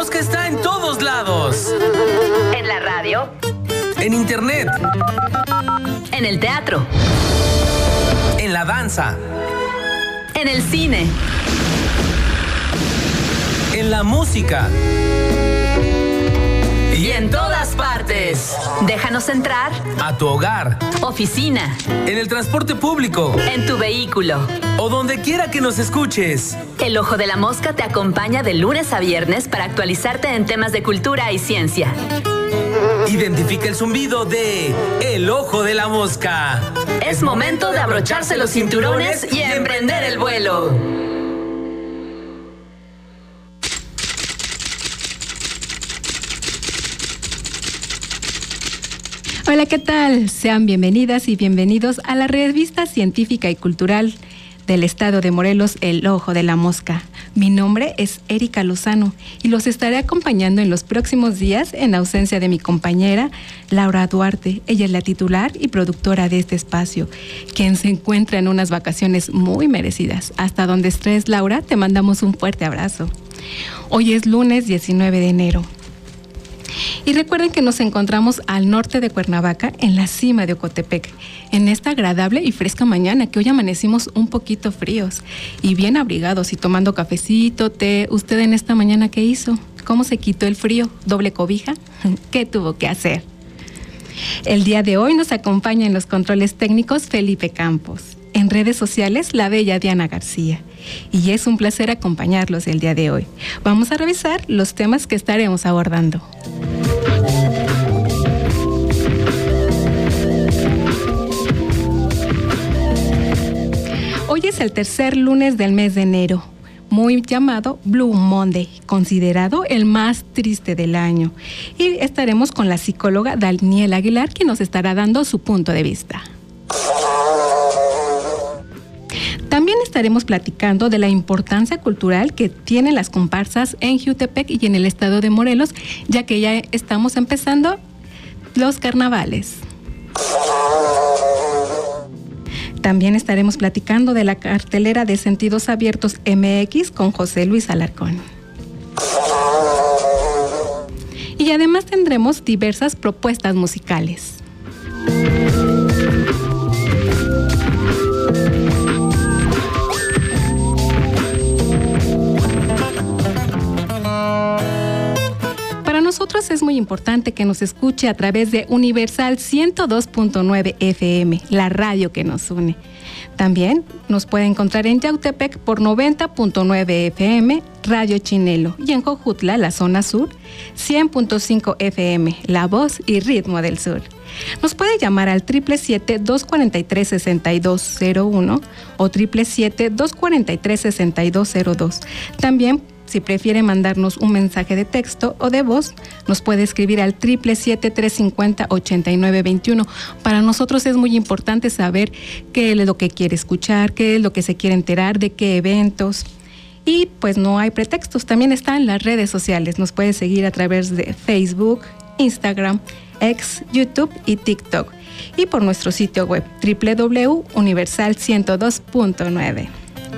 Mosca está en todos lados. En la radio. En internet. En el teatro. En la danza. En el cine. En la música. Y en todas partes. Déjanos entrar. A tu hogar. Oficina. En el transporte público. En tu vehículo. O donde quiera que nos escuches. El Ojo de la Mosca te acompaña de lunes a viernes para actualizarte en temas de cultura y ciencia. Identifica el zumbido de El Ojo de la Mosca. Es momento de abrocharse los cinturones y emprender el vuelo. Hola, ¿qué tal? Sean bienvenidas y bienvenidos a la revista científica y cultural del estado de Morelos, El Ojo de la Mosca. Mi nombre es Erika Lozano y los estaré acompañando en los próximos días en ausencia de mi compañera Laura Duarte. Ella es la titular y productora de este espacio, quien se encuentra en unas vacaciones muy merecidas. Hasta donde estés, Laura, te mandamos un fuerte abrazo. Hoy es lunes 19 de enero. Y recuerden que nos encontramos al norte de Cuernavaca, en la cima de Ocotepec, en esta agradable y fresca mañana, que hoy amanecimos un poquito fríos y bien abrigados y tomando cafecito, té. ¿Usted en esta mañana qué hizo? ¿Cómo se quitó el frío? ¿Doble cobija? ¿Qué tuvo que hacer? El día de hoy nos acompaña en los controles técnicos Felipe Campos. En redes sociales, la bella Diana García. Y es un placer acompañarlos el día de hoy. Vamos a revisar los temas que estaremos abordando. Hoy es el tercer lunes del mes de enero, muy llamado Blue Monday, considerado el más triste del año. Y estaremos con la psicóloga Daniela Aguilar, quien nos estará dando su punto de vista. También estaremos platicando de la importancia cultural que tienen las comparsas en Jiutepec y en el estado de Morelos, ya que ya estamos empezando los carnavales. También estaremos platicando de la cartelera de Sentidos Abiertos MX con José Luis Alarcón. Y además tendremos diversas propuestas musicales. Nosotros es muy importante que nos escuche a través de Universal 102.9 FM, la radio que nos une. También nos puede encontrar en Yautepec por 90.9 FM, Radio Chinelo, y en Jojutla, la zona sur, 100.5 FM, La Voz y Ritmo del Sur. Nos puede llamar al 777-243-6201 o 777-243-6202. También, si prefiere mandarnos un mensaje de texto o de voz, nos puede escribir al 777-350-8921. Para nosotros es muy importante saber qué es lo que quiere escuchar, qué es lo que se quiere enterar, de qué eventos. Y pues no hay pretextos, también están las redes sociales. Nos puede seguir a través de Facebook, Instagram, X, YouTube y TikTok. Y por nuestro sitio web www.universal102.9.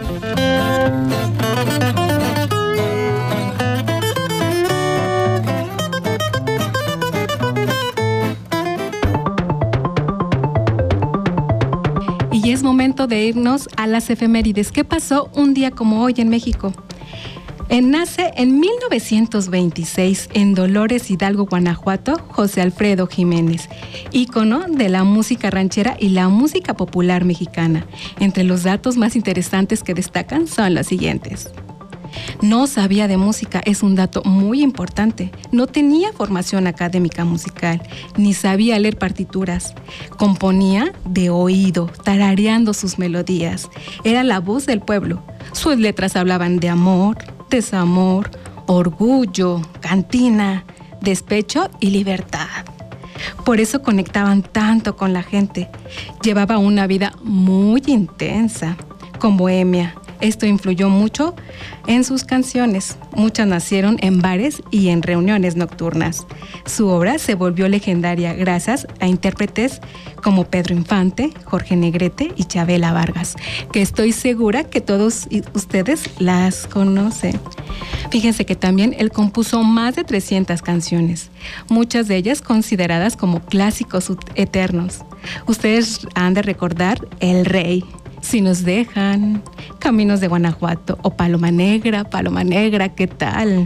Y es momento de irnos a las efemérides. ¿Qué pasó un día como hoy en México? Nace en 1926 en Dolores Hidalgo, Guanajuato, José Alfredo Jiménez, ícono de la música ranchera y la música popular mexicana. Entre los datos más interesantes que destacan son los siguientes. No sabía de música, es un dato muy importante. No tenía formación académica musical, ni sabía leer partituras. Componía de oído, tarareando sus melodías. Era la voz del pueblo. Sus letras hablaban de amor, desamor, orgullo, cantina, despecho y libertad. Por eso conectaban tanto con la gente. Llevaba una vida muy intensa, con bohemia. Esto influyó mucho en sus canciones. Muchas nacieron en bares y en reuniones nocturnas. Su obra se volvió legendaria gracias a intérpretes como Pedro Infante, Jorge Negrete y Chabela Vargas, que estoy segura que todos ustedes las conocen. Fíjense que también él compuso más de 300 canciones, muchas de ellas consideradas como clásicos eternos. Ustedes han de recordar El Rey, Si nos dejan, Caminos de Guanajuato o Paloma Negra, ¿qué tal?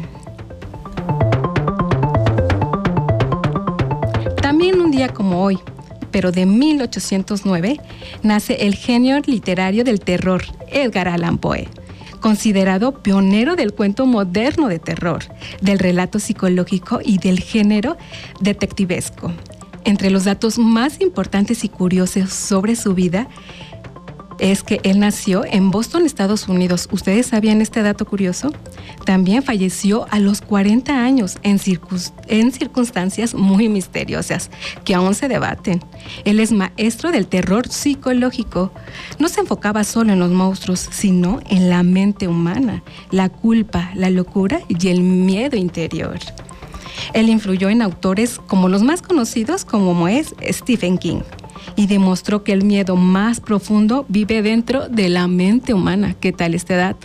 También un día como hoy, pero de 1809, nace el genio literario del terror, Edgar Allan Poe, considerado pionero del cuento moderno de terror, del relato psicológico y del género detectivesco. Entre los datos más importantes y curiosos sobre su vida es que él nació en Boston, Estados Unidos. ¿Ustedes sabían este dato curioso? También falleció a los 40 años en circunstancias muy misteriosas que aún se debaten. Él es maestro del terror psicológico. No se enfocaba solo en los monstruos, sino en la mente humana, la culpa, la locura y el miedo interior. Él influyó en autores como los más conocidos, como es Stephen King, y demostró que el miedo más profundo vive dentro de la mente humana. ¿Qué tal este dato?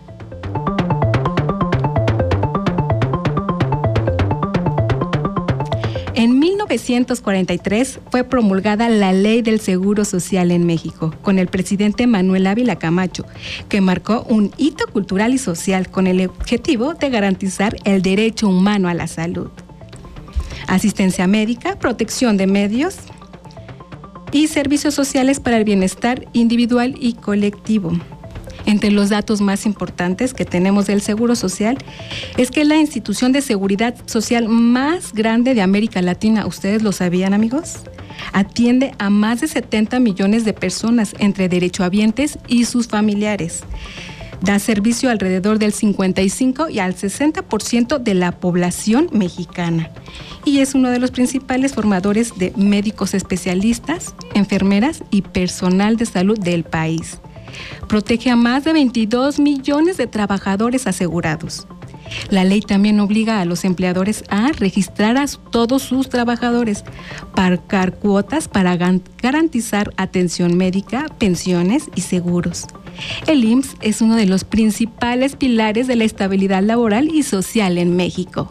En 1943 fue promulgada la Ley del Seguro Social en México, con el presidente Manuel Ávila Camacho, que marcó un hito cultural y social con el objetivo de garantizar el derecho humano a la salud, asistencia médica, protección de medios y servicios sociales para el bienestar individual y colectivo. Entre los datos más importantes que tenemos del Seguro Social es que es la institución de seguridad social más grande de América Latina. ¿Ustedes lo sabían, amigos? Atiende a más de 70 millones de personas entre derechohabientes y sus familiares. Da servicio alrededor del 55 y al 60% de la población mexicana. Y es uno de los principales formadores de médicos especialistas, enfermeras y personal de salud del país. Protege a más de 22 millones de trabajadores asegurados. La ley también obliga a los empleadores a registrar a todos sus trabajadores, pagar cuotas para garantizar atención médica, pensiones y seguros. El IMSS es uno de los principales pilares de la estabilidad laboral y social en México.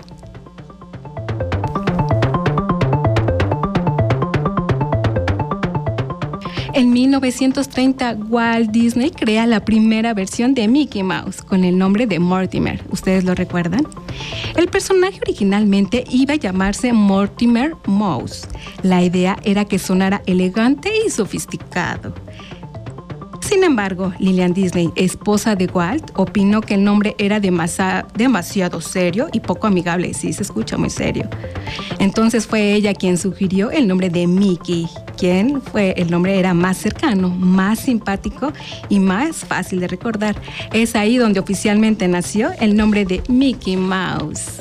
En 1930, Walt Disney crea la primera versión de Mickey Mouse con el nombre de Mortimer. ¿Ustedes lo recuerdan? El personaje originalmente iba a llamarse Mortimer Mouse. La idea era que sonara elegante y sofisticado. Sin embargo, Lillian Disney, esposa de Walt, opinó que el nombre era demasiado serio y poco amigable. Sí, se escucha muy serio. Entonces fue ella quien sugirió el nombre de Mickey, el nombre era más cercano, más simpático y más fácil de recordar. Es ahí donde oficialmente nació el nombre de Mickey Mouse.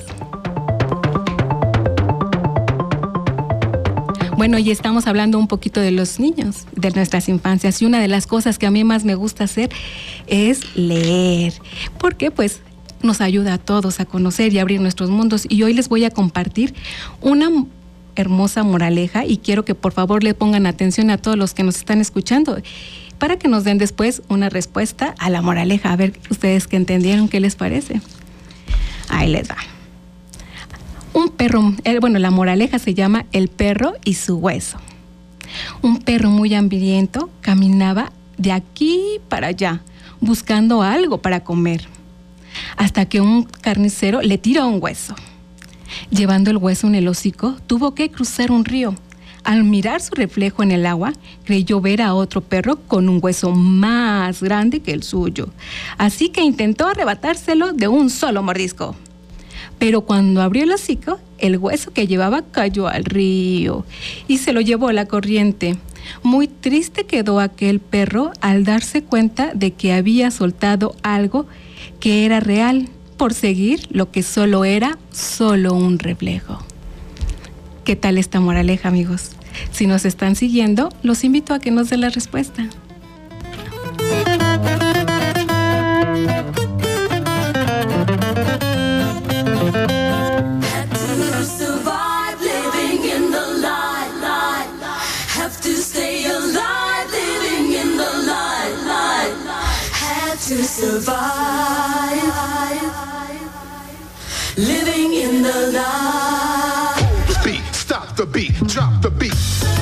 Bueno, y estamos hablando un poquito de los niños, de nuestras infancias, y una de las cosas que a mí más me gusta hacer es leer, porque pues nos ayuda a todos a conocer y abrir nuestros mundos. Y hoy les voy a compartir una hermosa moraleja y quiero que por favor le pongan atención a todos los que nos están escuchando para que nos den después una respuesta a la moraleja. A ver, ustedes que entendieron, ¿qué les parece? Ahí les va. Un perro, la moraleja se llama El perro y su hueso. Un perro muy hambriento caminaba de aquí para allá, buscando algo para comer, hasta que un carnicero le tiró un hueso. Llevando el hueso en el hocico, tuvo que cruzar un río. Al mirar su reflejo en el agua, creyó ver a otro perro con un hueso más grande que el suyo, así que intentó arrebatárselo de un solo mordisco. Pero cuando abrió el hocico, el hueso que llevaba cayó al río y se lo llevó la corriente. Muy triste quedó aquel perro al darse cuenta de que había soltado algo que era real por seguir lo que solo era un reflejo. ¿Qué tal esta moraleja, amigos? Si nos están siguiendo, los invito a que nos den la respuesta. To survive. Living in the light. Hold the beat, stop the beat, drop the beat.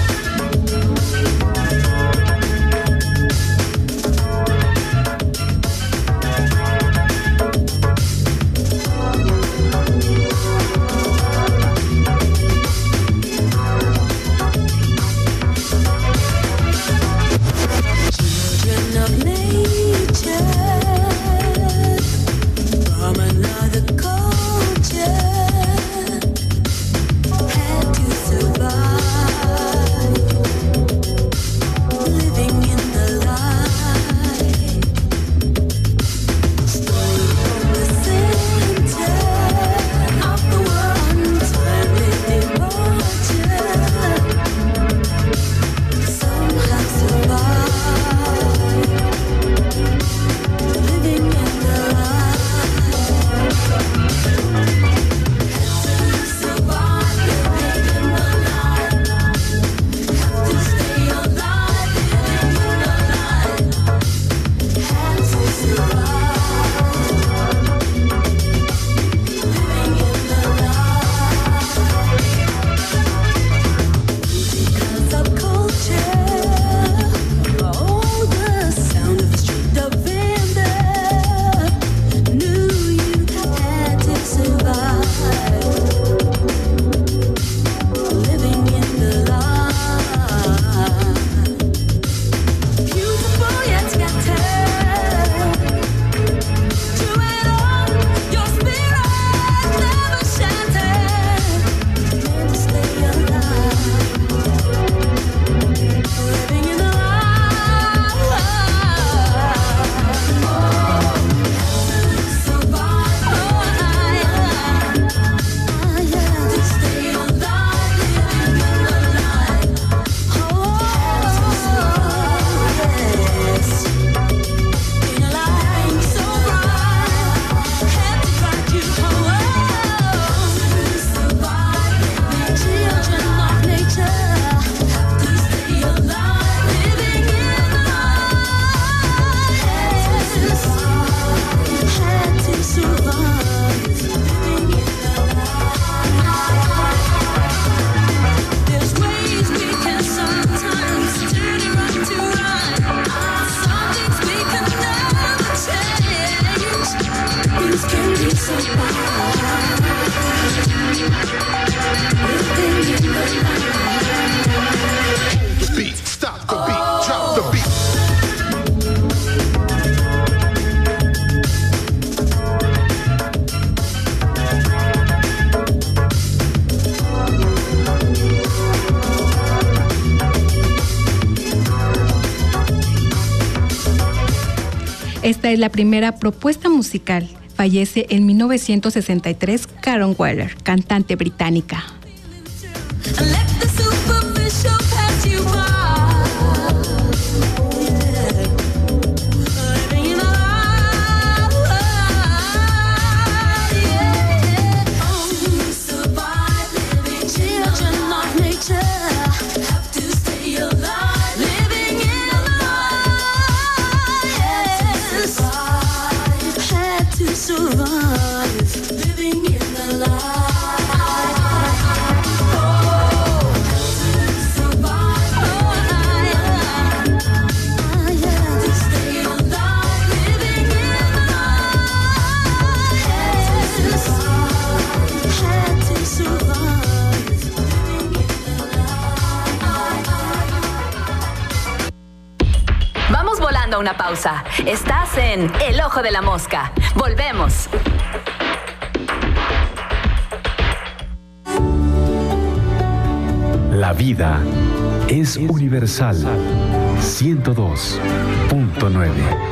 Esta es la primera propuesta musical. Fallece en 1963 Karen Weller, cantante británica. A una pausa. Estás en El Ojo de la Mosca. Volvemos. La vida es universal. 102.9.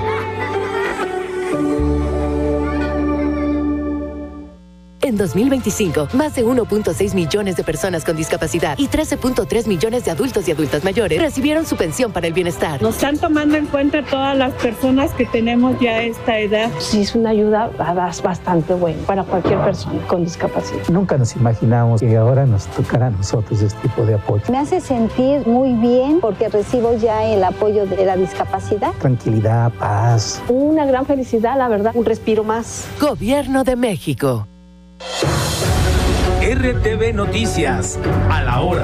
En 2025, más de 1.6 millones de personas con discapacidad y 13.3 millones de adultos y adultas mayores recibieron su pensión para el bienestar. Nos están tomando en cuenta todas las personas que tenemos ya esta edad. Sí, es una ayuda bastante buena para cualquier persona con discapacidad. Nunca nos imaginamos que ahora nos tocará a nosotros este tipo de apoyo. Me hace sentir muy bien porque recibo ya el apoyo de la discapacidad. Tranquilidad, paz. Una gran felicidad, la verdad, un respiro más. Gobierno de México. RTV Noticias, a la hora.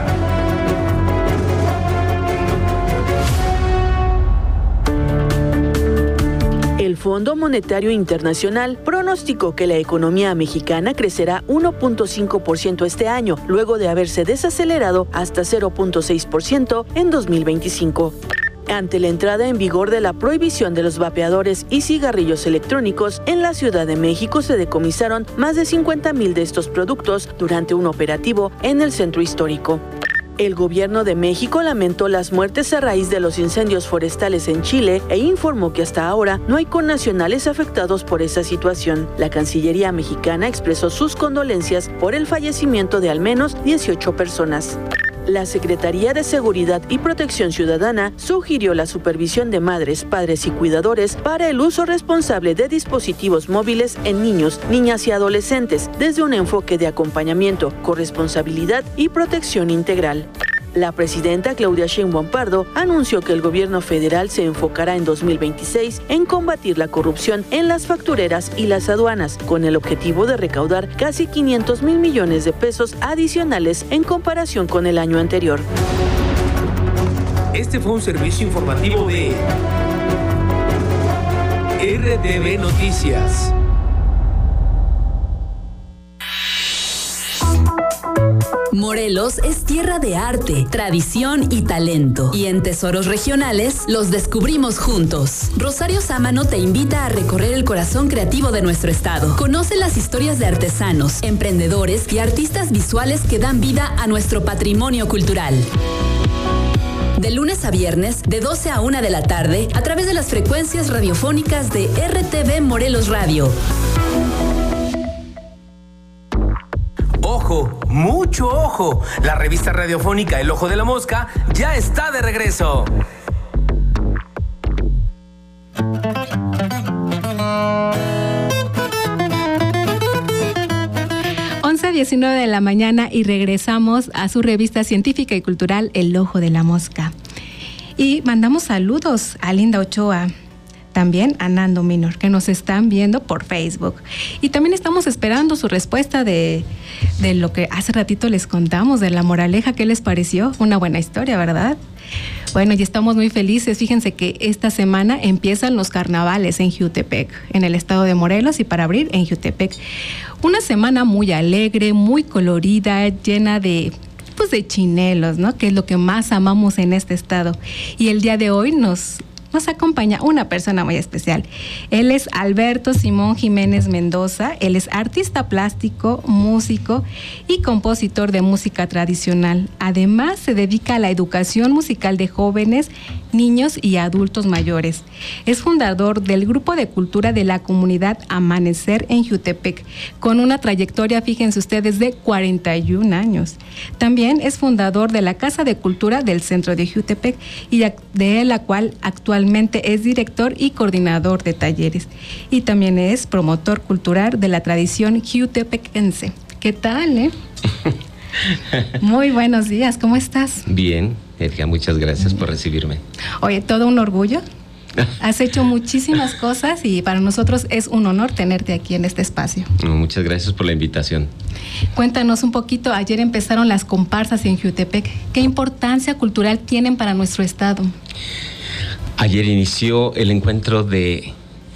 El Fondo Monetario Internacional pronosticó que la economía mexicana crecerá 1.5% este año, luego de haberse desacelerado hasta 0.6% en 2025. Ante la entrada en vigor de la prohibición de los vapeadores y cigarrillos electrónicos, en la Ciudad de México se decomisaron más de 50,000 de estos productos durante un operativo en el centro histórico. El gobierno de México lamentó las muertes a raíz de los incendios forestales en Chile e informó que hasta ahora no hay connacionales afectados por esa situación. La Cancillería mexicana expresó sus condolencias por el fallecimiento de al menos 18 personas. La Secretaría de Seguridad y Protección Ciudadana sugirió la supervisión de madres, padres y cuidadores para el uso responsable de dispositivos móviles en niños, niñas y adolescentes, desde un enfoque de acompañamiento, corresponsabilidad y protección integral. La presidenta Claudia Sheinbaum Pardo anunció que el gobierno federal se enfocará en 2026 en combatir la corrupción en las factureras y las aduanas, con el objetivo de recaudar casi 500,000 millones de pesos adicionales en comparación con el año anterior. Este fue un servicio informativo de RTV Noticias. Morelos es tierra de arte, tradición y talento. Y en Tesoros Regionales los descubrimos juntos. Rosario Sámano te invita a recorrer el corazón creativo de nuestro estado. Conoce las historias de artesanos, emprendedores y artistas visuales que dan vida a nuestro patrimonio cultural. De lunes a viernes, de 12 a 1 de la tarde, a través de las frecuencias radiofónicas de RTV Morelos Radio. ¡Ojo! ¡Mucho ojo! La revista radiofónica El Ojo de la Mosca ya está de regreso. 11:19 de la mañana y regresamos a su revista científica y cultural El Ojo de la Mosca. Y mandamos saludos a Linda Ochoa, también a Nando Minor, que nos están viendo por Facebook. Y también estamos esperando su respuesta de lo que hace ratito les contamos, de la moraleja. ¿Qué les pareció? Una buena historia, ¿verdad? Bueno, y estamos muy felices. Fíjense que esta semana empiezan los carnavales en Jiutepec, en el estado de Morelos, y para abrir en Jiutepec. Una semana muy alegre, muy colorida, llena de chinelos, ¿no? Que es lo que más amamos en este estado. Y el día de hoy nos acompaña una persona muy especial. Él es Alberto Simón Jiménez Mendoza. Él es artista plástico, músico y compositor de música tradicional. Además, se dedica a la educación musical de jóvenes, niños y adultos mayores. Es fundador del Grupo de Cultura de la Comunidad Amanecer en Jiutepec, con una trayectoria, fíjense ustedes, de 41 años. También es fundador de la Casa de Cultura del Centro de Jiutepec, y de la cual actualmente es director y coordinador de talleres. Y también es promotor cultural de la tradición jiutepecense. ¿Qué tal, Muy buenos días, ¿cómo estás? Bien, Edgar, muchas gracias por recibirme. Oye, todo un orgullo. Has hecho muchísimas cosas y para nosotros es un honor tenerte aquí en este espacio. Muchas gracias por la invitación. Cuéntanos un poquito, ayer empezaron las comparsas en Jiutepec. ¿Qué importancia cultural tienen para nuestro estado? Ayer inició el encuentro de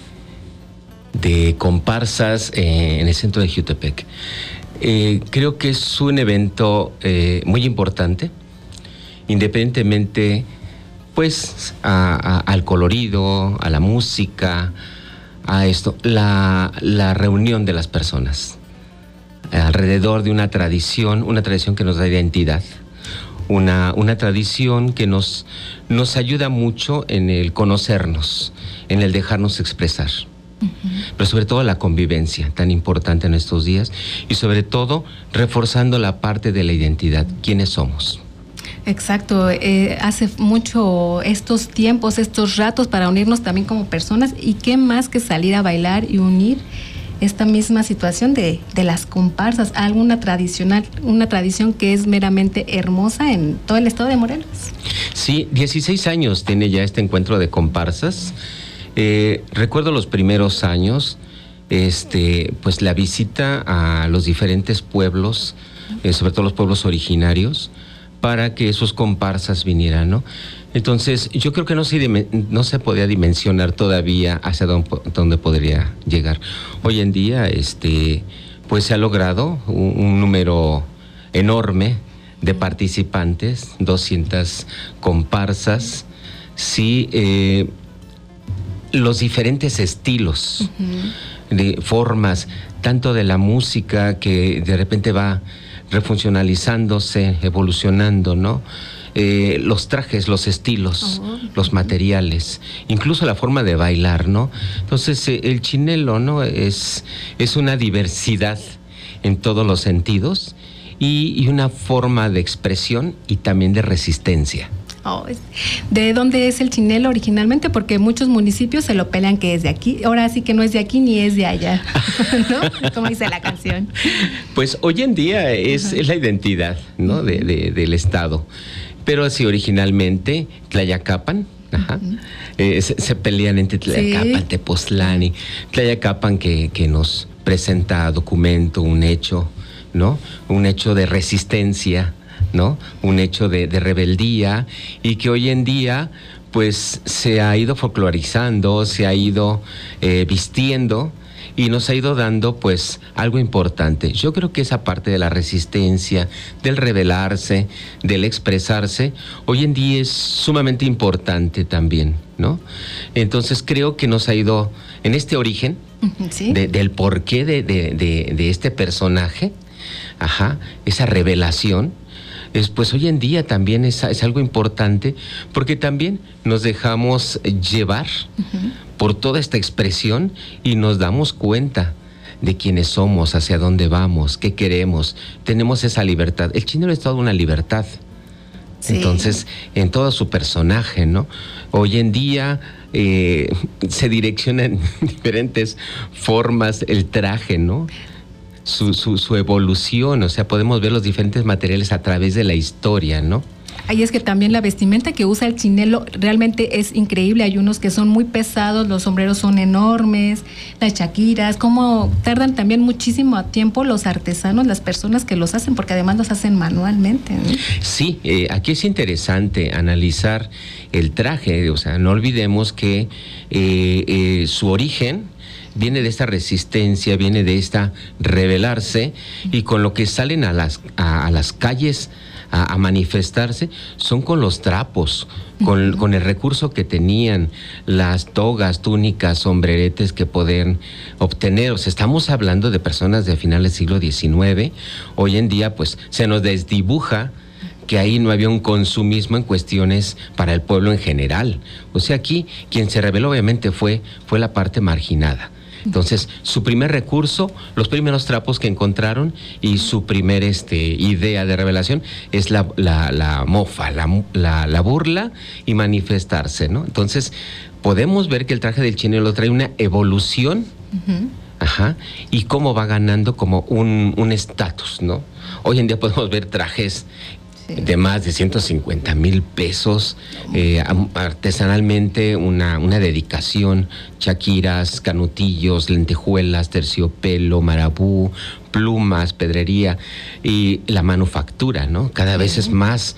comparsas en el centro de Jiutepec. Creo que es un evento muy importante, independientemente pues al colorido, a la música, a esto, la reunión de las personas alrededor de una tradición que nos da identidad. Una tradición que nos ayuda mucho en el conocernos, en el dejarnos expresar. Pero sobre todo la convivencia, tan importante en estos días, y sobre todo reforzando la parte de la identidad, quiénes somos. Exacto, hace mucho estos tiempos, estos ratos para unirnos también como personas, y qué más que salir a bailar y unir esta misma situación de las comparsas, una tradición que es meramente hermosa en todo el estado de Morelos. Sí, 16 años tiene ya este encuentro de comparsas. Recuerdo los primeros años pues la visita a los diferentes pueblos, sobre todo los pueblos originarios, para que sus comparsas vinieran, ¿no? Entonces, yo creo que no se podía dimensionar todavía hacia dónde podría llegar. Hoy en día, pues se ha logrado un número enorme de participantes, 200 comparsas, sí, los diferentes estilos, de formas, tanto de la música que de repente va refuncionalizándose, evolucionando, ¿no? Los trajes, los estilos, los materiales, incluso la forma de bailar, ¿no? Entonces, el chinelo, ¿no? Es una diversidad en todos los sentidos y una forma de expresión y también de resistencia. ¿De dónde es el chinelo originalmente? Porque muchos municipios se lo pelean que es de aquí. Ahora sí que no es de aquí ni es de allá, ¿no? Como dice la canción. Pues hoy en día es la identidad, ¿no? Del estado. Pero sí, originalmente Tlayacapan, se pelean entre Tlayacapan, Tepoztlán y Tlayacapan que nos presenta documento, un hecho, ¿no? Un hecho de resistencia, ¿no? Un hecho de rebeldía, y que hoy en día pues se ha ido folclorizando, se ha ido vistiendo y nos ha ido dando pues algo importante. Yo creo que esa parte de la resistencia, del rebelarse, del expresarse, hoy en día es sumamente importante también, ¿no? Entonces creo que nos ha ido en este origen, ¿sí? Del porqué de este personaje, esa revelación. Pues hoy en día también es algo importante, porque también nos dejamos llevar por toda esta expresión y nos damos cuenta de quiénes somos, hacia dónde vamos, qué queremos. Tenemos esa libertad. El chinelo es toda una libertad. Sí. Entonces, en todo su personaje, ¿no? Hoy en día se direcciona en diferentes formas el traje, ¿no? Su evolución, o sea, podemos ver los diferentes materiales a través de la historia, ¿no? Ahí es que también la vestimenta que usa el chinelo realmente es increíble. Hay unos que son muy pesados, los sombreros son enormes, las chaquiras, como tardan también muchísimo tiempo los artesanos, las personas que los hacen, porque además los hacen manualmente, ¿no? Sí, aquí es interesante analizar el traje, o sea, no olvidemos que su origen viene de esta resistencia, viene de esta rebelarse, y con lo que salen a las calles a manifestarse son con los trapos, con el recurso que tenían, las togas, túnicas, sombreretes que pueden obtener. O sea, estamos hablando de personas de finales del siglo XIX. Hoy en día pues se nos desdibuja que ahí no había un consumismo en cuestiones para el pueblo en general. O sea, aquí quien se rebeló obviamente fue la parte marginada. Entonces, su primer recurso, los primeros trapos que encontraron, y su primer idea de revelación es la mofa, la burla y manifestarse, ¿no? Entonces, podemos ver que el traje del chinelo trae una evolución, y cómo va ganando como un estatus, ¿no? Hoy en día podemos ver trajes de más de 150,000 pesos, artesanalmente una dedicación, chaquiras, canutillos, lentejuelas, terciopelo, marabú, plumas, pedrería, y la manufactura, ¿no? Cada vez es más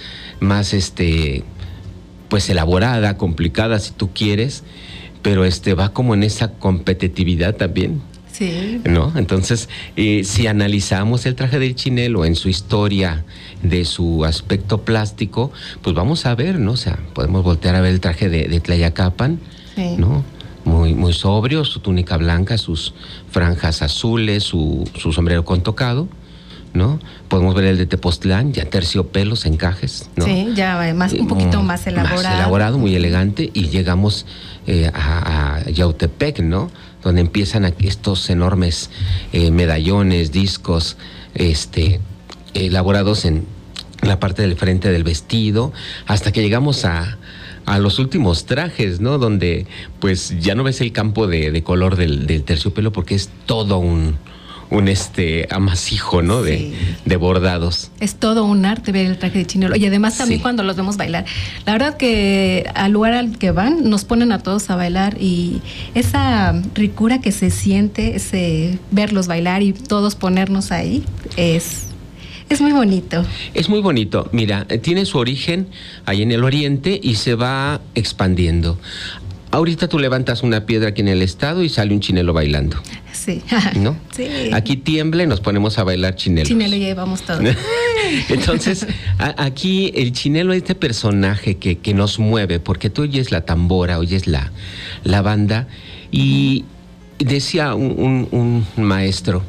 pues elaborada, complicada si tú quieres, pero va como en esa competitividad también. Sí. ¿No? Entonces, si analizamos el traje del chinelo en su historia, de su aspecto plástico, pues vamos a ver, ¿no? O sea, podemos voltear a ver el traje de Tlayacapan, sí, ¿no? Muy, muy sobrio, su túnica blanca, sus franjas azules, su sombrero con tocado, ¿no? Podemos ver el de Tepoztlán, ya terciopelos, encajes, ¿no? Sí, ya un poquito más elaborado. Más elaborado, muy elegante, y llegamos a Yautepec, ¿no? Donde empiezan estos enormes medallones, discos, elaborados en la parte del frente del vestido, hasta que llegamos a los últimos trajes, ¿no? Donde pues ya no ves el campo de color del terciopelo, porque es todo un amasijo, ¿no? Sí. De bordados. Es todo un arte ver el traje de chinelo. Y además también cuando los vemos bailar. La verdad que al lugar al que van, nos ponen a todos a bailar y esa ricura que se siente, ese verlos bailar y todos ponernos ahí, es muy bonito. Es muy bonito. Mira, tiene su origen ahí en el oriente y se va expandiendo. Ahorita tú levantas una piedra aquí en el estado y sale un chinelo bailando. Sí. ¿No? Sí. Aquí tiembla y nos ponemos a bailar chinelo. Chinelo y llevamos todo. Entonces, aquí el chinelo es este personaje que nos mueve, porque tú oyes la tambora, oyes la banda, y decía un maestro,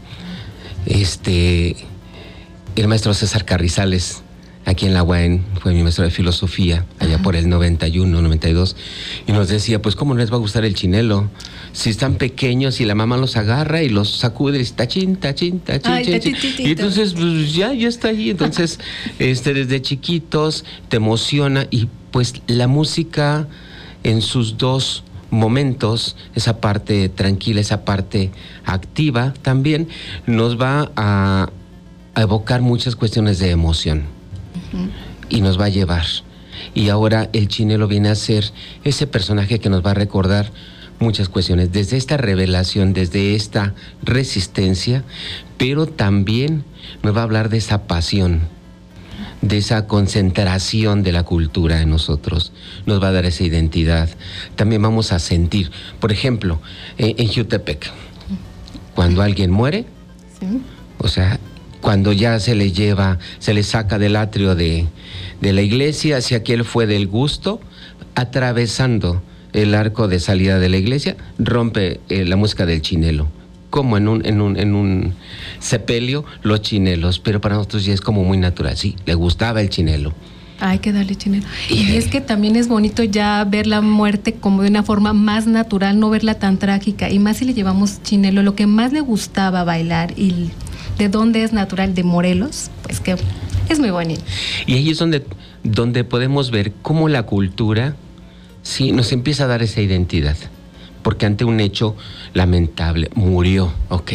el maestro César Carrizales, aquí en la UAN, fue mi maestro de filosofía, allá por el 91, 92, y nos decía, pues, ¿cómo no les va a gustar el chinelo? Si están pequeños y la mamá los agarra y los sacude, y tachín, tachín, tachín, tachín. Y entonces, pues, ya está ahí. Entonces, desde chiquitos te emociona, y pues la música en sus dos momentos, esa parte tranquila, esa parte activa, también nos va a evocar muchas cuestiones de emoción. Y nos va a llevar. Y ahora el chinelo viene a ser ese personaje que nos va a recordar muchas cuestiones, desde esta revelación, desde esta resistencia, pero también nos va a hablar de esa pasión, de esa concentración de la cultura en nosotros. Nos va a dar esa identidad. También vamos a sentir, por ejemplo, en Jutepec, cuando alguien muere, ¿sí? O sea, cuando ya se le lleva, se le saca del atrio de la iglesia, si aquel fue del gusto, atravesando el arco de salida de la iglesia, rompe la música del chinelo. Como en un sepelio, los chinelos, pero para nosotros ya es como muy natural. Sí, le gustaba el chinelo. Hay que darle chinelo. Y es que también es bonito ya ver la muerte como de una forma más natural, no verla tan trágica. Y más si le llevamos chinelo, lo que más le gustaba bailar y de dónde es natural, de Morelos, pues que es muy bonito. Y ahí es donde podemos ver cómo la cultura sí nos empieza a dar esa identidad. Porque ante un hecho lamentable, murió, ok.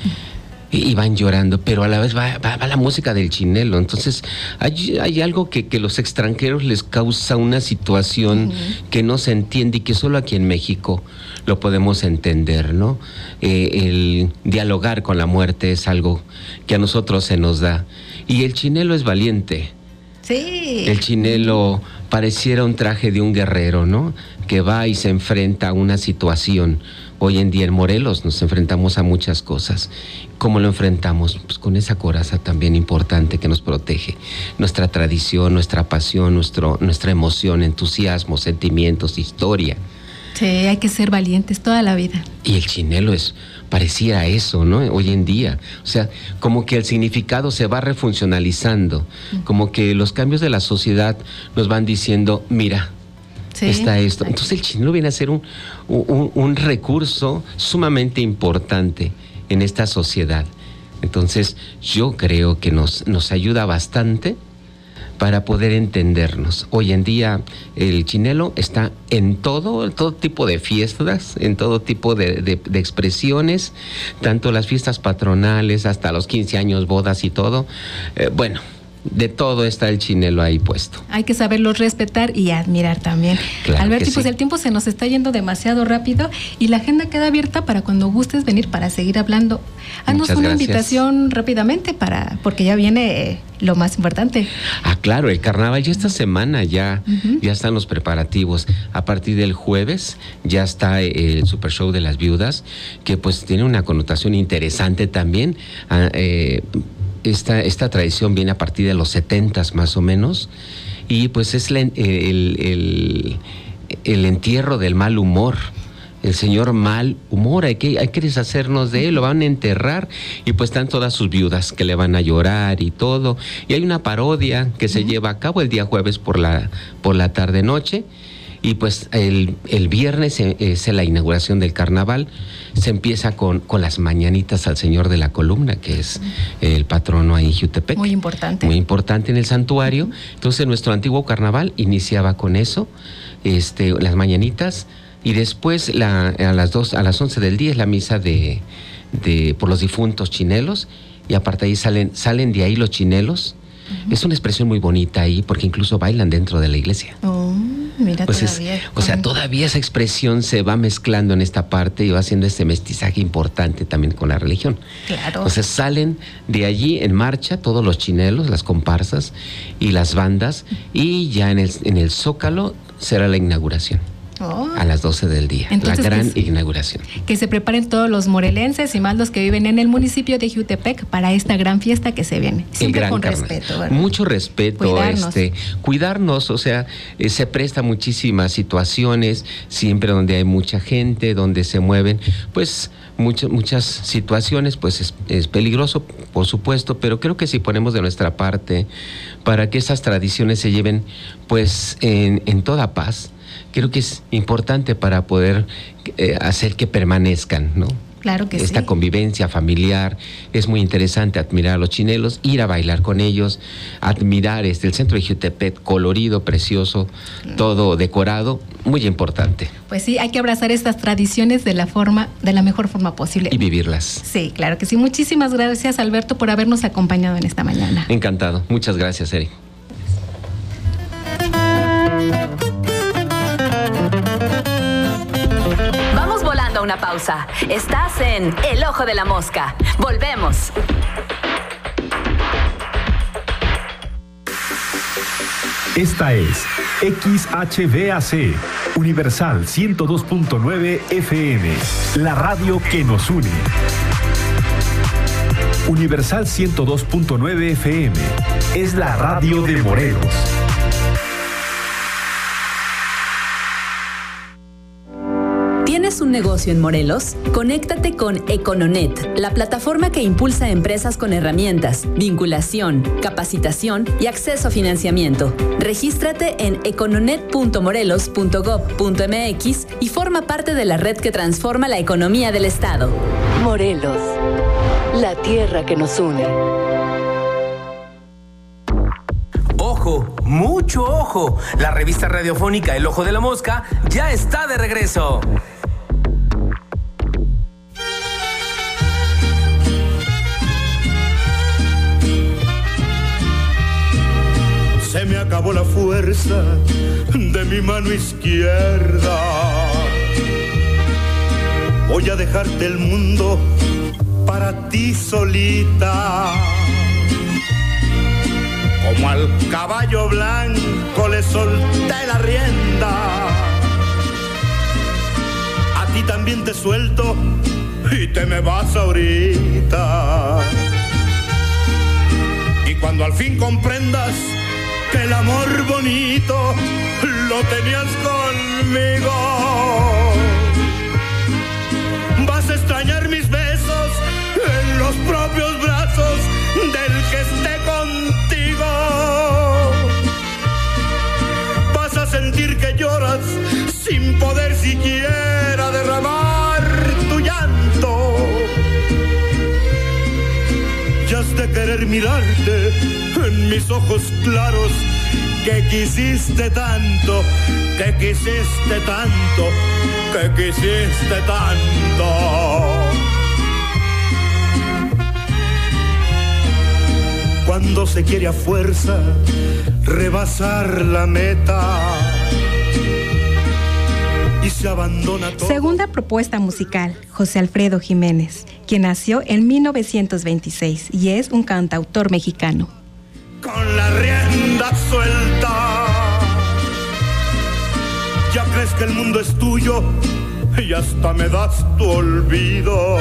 Y van llorando, pero a la vez va la música del chinelo. Entonces hay algo que los extranjeros les causa una situación que no se entiende y que solo aquí en México lo podemos entender, ¿no? El dialogar con la muerte es algo que a nosotros se nos da. Y el chinelo es valiente. Sí. El chinelo pareciera un traje de un guerrero, ¿no? Que va y se enfrenta a una situación. Hoy en día en Morelos nos enfrentamos a muchas cosas. ¿Cómo lo enfrentamos? Pues con esa coraza también importante que nos protege. Nuestra tradición, nuestra pasión, nuestra emoción, entusiasmo, sentimientos, historia. Sí, hay que ser valientes toda la vida. Y el chinelo parecía eso, ¿no? Hoy en día. O sea, como que el significado se va refuncionalizando. Como que los cambios de la sociedad nos van diciendo, mira, sí, está esto. Entonces el chinelo viene a ser un recurso sumamente importante en esta sociedad. Entonces yo creo que nos ayuda bastante para poder entendernos. Hoy en día el chinelo está en todo tipo de fiestas, en todo tipo de expresiones, tanto las fiestas patronales hasta los 15 años, bodas y todo. Bueno, de todo está el chinelo ahí puesto. Hay que saberlo respetar y admirar también. Claro, Alberti, pues sí. El tiempo se nos está yendo demasiado rápido y la agenda queda abierta para cuando gustes venir para seguir hablando. Haznos una invitación rápidamente porque ya viene lo más importante. Ah, claro, el carnaval ya esta semana ya están los preparativos. A partir del jueves ya está el Super Show de las Viudas, que pues tiene una connotación interesante también. Esta tradición viene a partir de los 70s más o menos, y pues es el entierro del mal humor. El señor mal humor, hay que deshacernos de él, lo van a enterrar, y pues están todas sus viudas que le van a llorar y todo. Y hay una parodia que se lleva a cabo el día jueves por la tarde-noche. Y pues el viernes es la inauguración del carnaval. Se empieza con las mañanitas al Señor de la Columna, que es el patrono ahí en Jutepec. Muy importante. Muy importante en el santuario. Entonces nuestro antiguo carnaval iniciaba con eso, las mañanitas, y después a las 11 del día es la misa de por los difuntos chinelos, y aparte ahí salen de ahí los chinelos. Es una expresión muy bonita ahí, porque incluso bailan dentro de la iglesia. Mira, pues todavía esa expresión se va mezclando en esta parte y va haciendo este mestizaje importante también con la religión. Claro. Entonces salen de allí en marcha todos los chinelos, las comparsas y las bandas, y ya en el Zócalo será la inauguración. A las 12 del día. Entonces, la gran inauguración. Que se preparen todos los morelenses y más los que viven en el municipio de Jiutepec para esta gran fiesta que se viene. Siempre con respeto, ¿verdad? Mucho respeto, cuidarnos, o sea, se presta muchísimas situaciones, siempre donde hay mucha gente, donde se mueven, pues muchas situaciones, pues es peligroso, por supuesto, pero creo que si ponemos de nuestra parte para que esas tradiciones se lleven, pues en toda paz, creo que es importante para poder hacer que permanezcan, ¿no? Claro que sí. Esta convivencia familiar, es muy interesante admirar a los chinelos, ir a bailar con ellos, admirar el centro de Jiutepec, colorido, precioso, todo decorado, muy importante. Pues sí, hay que abrazar estas tradiciones de la mejor forma posible. Y vivirlas. Sí, claro que sí. Muchísimas gracias, Alberto, por habernos acompañado en esta mañana. Encantado. Muchas gracias, Eric. Una pausa. Estás en El Ojo de la Mosca. Volvemos. Esta es XHVAC, Universal 102.9 FM, la radio que nos une. Universal 102.9 FM es la radio de Morelos. ¿Tienes un negocio en Morelos? Conéctate con Econonet, la plataforma que impulsa a empresas con herramientas, vinculación, capacitación y acceso a financiamiento. Regístrate en econonet.morelos.gov.mx y forma parte de la red que transforma la economía del Estado. Morelos, la tierra que nos une. ¡Ojo! ¡Mucho ojo! La revista radiofónica El Ojo de la Mosca ya está de regreso. Se me acabó la fuerza de mi mano izquierda. Voy a dejarte el mundo para ti solita. Como al caballo blanco le solté la rienda. A ti también te suelto y te me vas ahorita. Y cuando al fin comprendas que el amor bonito lo tenías conmigo, vas a extrañar mis besos en los propios brazos del que esté contigo. Vas a sentir que lloras sin poder siquiera derramar tu llanto. Y has de querer mirarte en mis ojos claros, que quisiste tanto, que quisiste tanto, que quisiste tanto. Cuando se quiere a fuerza rebasar la meta y se abandona todo. Segunda propuesta musical, José Alfredo Jiménez, quien nació en 1926 y es un cantautor mexicano. Con la rienda suelta, ya crees que el mundo es tuyo y hasta me das tu olvido.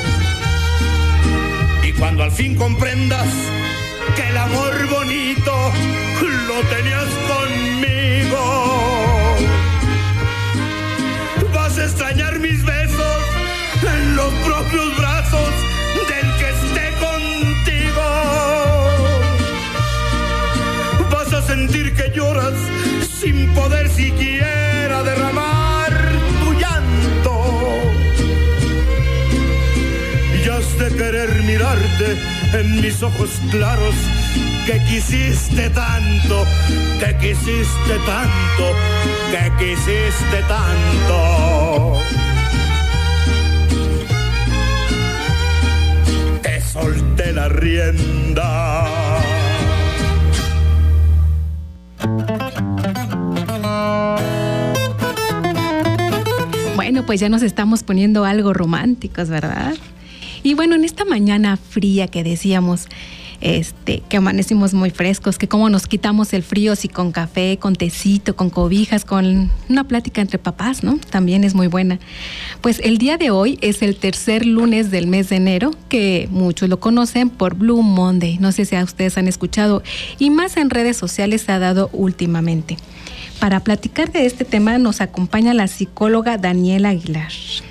Y cuando al fin comprendas que el amor bonito lo tenías conmigo, vas a extrañar mis besos en los propios brazos del que esté contigo. Vas a sentir que lloras sin poder siquiera derramar tu llanto. Y has de querer mirarte en mis ojos claros, que quisiste tanto, que quisiste tanto, que quisiste tanto. rienda. Bueno, pues ya nos estamos poniendo algo románticos, ¿verdad? Y bueno, en esta mañana fría que decíamos, que amanecimos muy frescos, que cómo nos quitamos el frío, si con café, con tecito, con cobijas, con una plática entre papás, ¿no? También es muy buena. Pues el día de hoy es el tercer lunes del mes de enero, que muchos lo conocen por Blue Monday. No sé si a ustedes han escuchado, y más en redes sociales se ha dado últimamente. Para platicar de este tema nos acompaña la psicóloga Daniela Aguilar.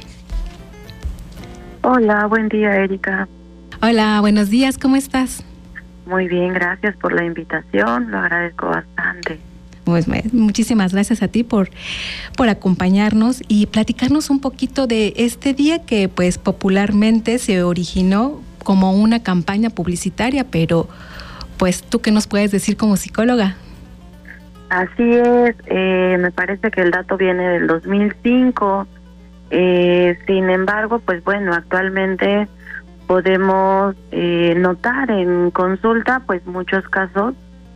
Hola, buen día, Erika. Hola, buenos días, ¿cómo estás? Muy bien, gracias por la invitación, lo agradezco bastante. Pues muchísimas gracias a ti por acompañarnos y platicarnos un poquito de este día que pues popularmente se originó como una campaña publicitaria, pero pues ¿tú qué nos puedes decir como psicóloga? Así es, me parece que el dato viene del 2005, sin embargo, pues bueno, actualmente podemos notar en consulta pues muchos casos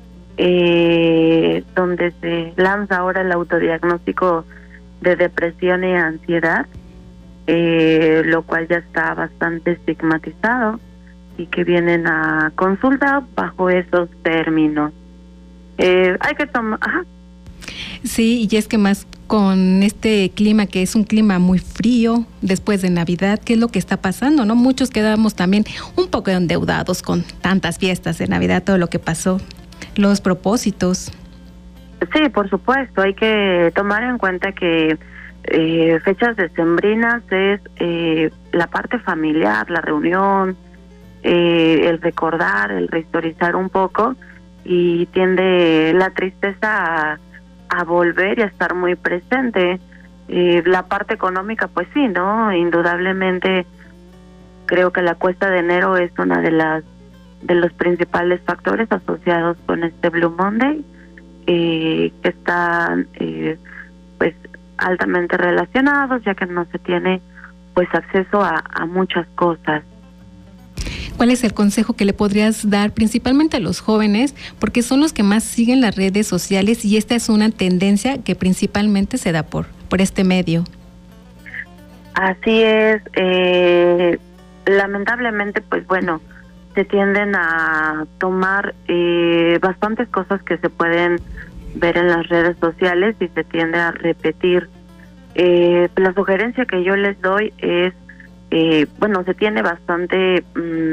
donde se lanza ahora el autodiagnóstico de depresión y ansiedad, lo cual ya está bastante estigmatizado y que vienen a consulta bajo esos términos. Hay que tomar... Ajá. Sí, y es que más con este clima, que es un clima muy frío después de Navidad, ¿qué es lo que está pasando, no? Muchos quedamos también un poco endeudados con tantas fiestas de Navidad, todo lo que pasó, los propósitos. Sí, por supuesto, hay que tomar en cuenta que fechas decembrinas es la parte familiar, la reunión, el recordar, el rehistorizar un poco, y tiende la tristeza a volver y a estar muy presente. La parte económica, pues sí, ¿no? Indudablemente creo que la cuesta de enero es una de los principales factores asociados con este Blue Monday, que están pues altamente relacionados, ya que no se tiene pues acceso a muchas cosas. ¿Cuál es el consejo que le podrías dar principalmente a los jóvenes? Porque son los que más siguen las redes sociales y esta es una tendencia que principalmente se da por este medio. Así es. Lamentablemente, pues bueno, se tienden a tomar bastantes cosas que se pueden ver en las redes sociales y se tiende a repetir. La sugerencia que yo les doy es bueno, se tiene bastante,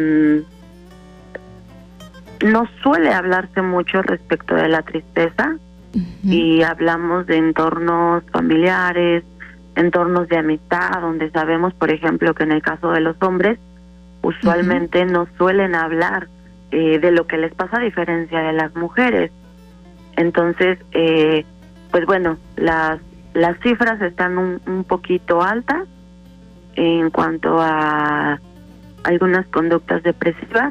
no suele hablarse mucho respecto de la tristeza, y hablamos de entornos familiares, entornos de amistad, donde sabemos, por ejemplo, que en el caso de los hombres, usualmente no suelen hablar de lo que les pasa, a diferencia de las mujeres. Entonces, pues bueno, las cifras están un poquito altas en cuanto a algunas conductas depresivas,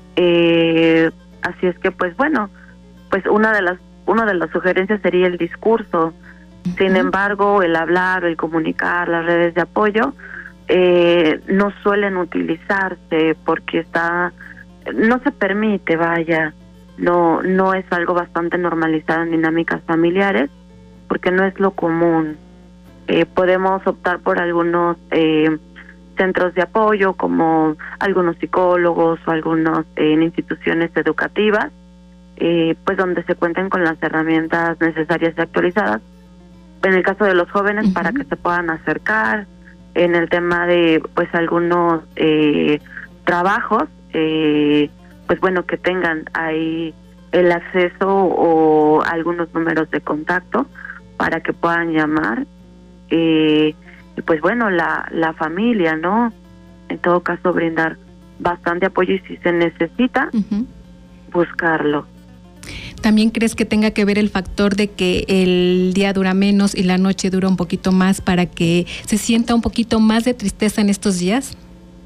así es que pues bueno, pues una de las sugerencias sería el discurso. Sin embargo, el hablar, el comunicar, las redes de apoyo no suelen utilizarse porque no se permite, vaya, no es algo bastante normalizado en dinámicas familiares, porque no es lo común. Podemos optar por algunos centros de apoyo, como algunos psicólogos o algunos en instituciones educativas, pues donde se cuenten con las herramientas necesarias y actualizadas. En el caso de los jóvenes, para que se puedan acercar, en el tema de pues algunos trabajos, pues bueno, que tengan ahí el acceso o algunos números de contacto para que puedan llamar. Y pues bueno, la familia, ¿no? En todo caso, brindar bastante apoyo, y si se necesita, buscarlo. ¿También crees que tenga que ver el factor de que el día dura menos y la noche dura un poquito más para que se sienta un poquito más de tristeza en estos días?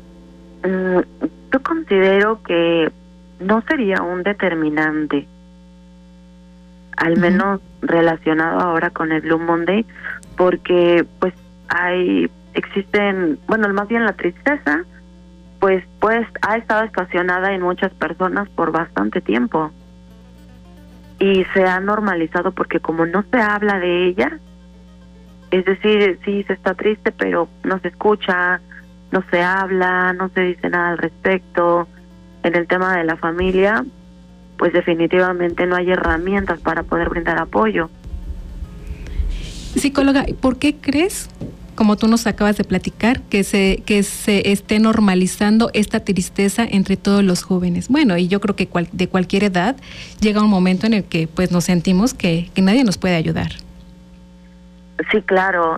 Yo considero que no sería un determinante, al menos relacionado ahora con el Blue Monday, porque pues existen, bueno, más bien la tristeza pues ha estado estacionada en muchas personas por bastante tiempo. Y se ha normalizado porque como no se habla de ella, es decir, sí se está triste, pero no se escucha, no se habla, no se dice nada al respecto. En el tema de la familia, pues definitivamente no hay herramientas para poder brindar apoyo. Psicóloga, ¿por qué crees, como tú nos acabas de platicar, que se esté normalizando esta tristeza entre todos los jóvenes? Bueno, y yo creo que de cualquier edad llega un momento en el que pues nos sentimos que nadie nos puede ayudar. Sí, claro.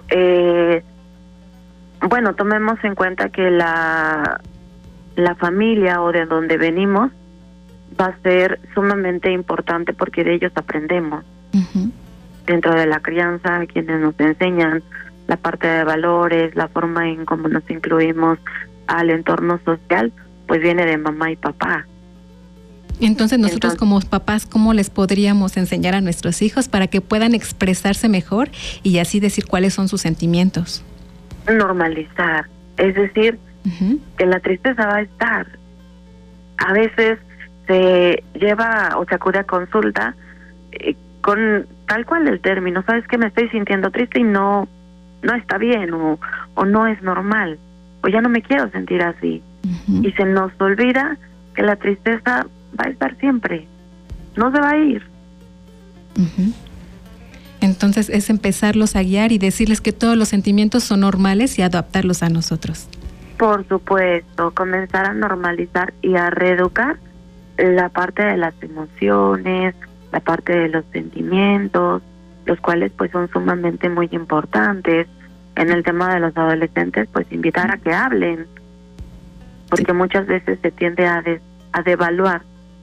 Bueno, tomemos en cuenta que la familia o de donde venimos va a ser sumamente importante porque de ellos aprendemos. Uh-huh. Dentro de la crianza, quienes nos enseñan la parte de valores, la forma en cómo nos incluimos al entorno social, pues viene de mamá y papá. Entonces nosotros como papás, ¿cómo les podríamos enseñar a nuestros hijos para que puedan expresarse mejor y así decir cuáles son sus sentimientos? Normalizar, es decir, uh-huh, que la tristeza va a estar. A veces se lleva o se acude a consulta con tal cual el término, sabes que me estoy sintiendo triste y no está bien o no es normal, o ya no me quiero sentir así. Uh-huh. Y se nos olvida que la tristeza va a estar siempre, no se va a ir. Uh-huh. Entonces es empezarlos a guiar y decirles que todos los sentimientos son normales y adaptarlos a nosotros. Por supuesto, comenzar a normalizar y a reeducar la parte de las emociones, la parte de los sentimientos, los cuales pues son sumamente muy importantes. En el tema de los adolescentes, pues invitar a que hablen, porque sí, muchas veces se tiende a devaluar.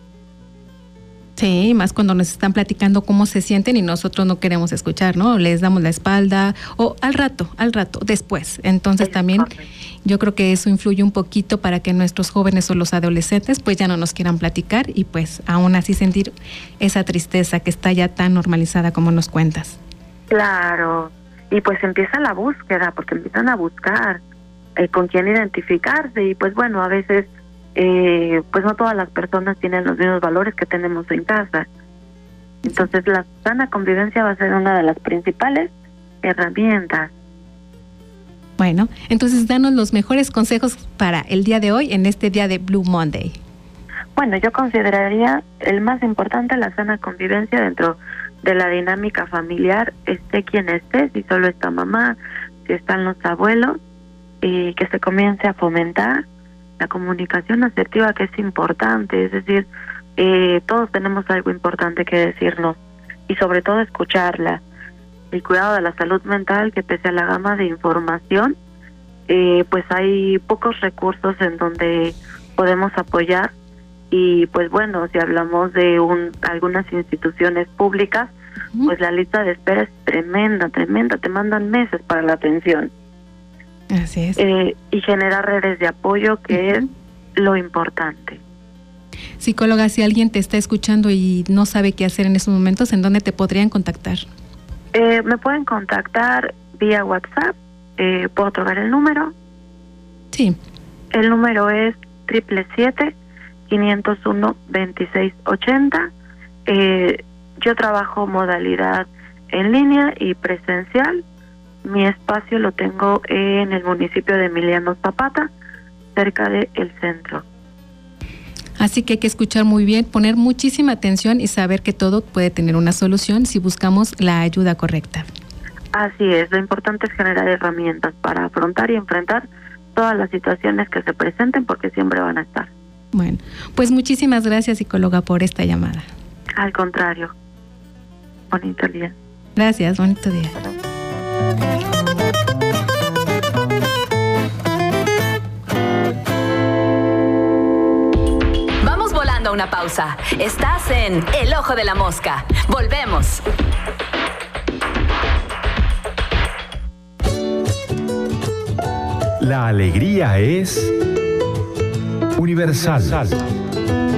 Sí, más cuando nos están platicando cómo se sienten y nosotros no queremos escuchar, ¿no? Les damos la espalda o al rato, después. Entonces es también correcto. Yo creo que eso influye un poquito para que nuestros jóvenes o los adolescentes pues ya no nos quieran platicar y pues aún así sentir esa tristeza que está ya tan normalizada como nos cuentas. Claro, y pues empieza la búsqueda, porque empiezan a buscar con quién identificarse y pues bueno, a veces pues no todas las personas tienen los mismos valores que tenemos en casa. Entonces la sana convivencia va a ser una de las principales herramientas. Bueno, entonces danos los mejores consejos para el día de hoy, en este día de Blue Monday. Bueno, yo consideraría el más importante la sana convivencia dentro de la dinámica familiar, esté quien esté, si solo está mamá, si están los abuelos, y que se comience a fomentar la comunicación asertiva, que es importante, es decir, todos tenemos algo importante que decirnos y sobre todo escucharla. El cuidado de la salud mental, que pese a la gama de información, pues hay pocos recursos en donde podemos apoyar y pues bueno, si hablamos de algunas instituciones públicas, uh-huh, pues la lista de espera es tremenda, te mandan meses para la atención. Así es. Y generar redes de apoyo, que uh-huh, es lo importante. Psicóloga, si alguien te está escuchando y no sabe qué hacer en esos momentos, ¿en dónde te podrían contactar? Me pueden contactar vía WhatsApp. ¿Puedo otorgar el número? Sí. El número es 777-501-2680. Yo trabajo modalidad en línea y presencial. Mi espacio lo tengo en el municipio de Emiliano Zapata, cerca del centro. Así que hay que escuchar muy bien, poner muchísima atención y saber que todo puede tener una solución si buscamos la ayuda correcta. Así es, lo importante es generar herramientas para afrontar y enfrentar todas las situaciones que se presenten, porque siempre van a estar. Bueno, pues muchísimas gracias, psicóloga, por esta llamada. Al contrario, bonito día. Gracias, bonito día. Vamos volando a una pausa. Estás en El Ojo de la Mosca. Volvemos. La alegría es universal.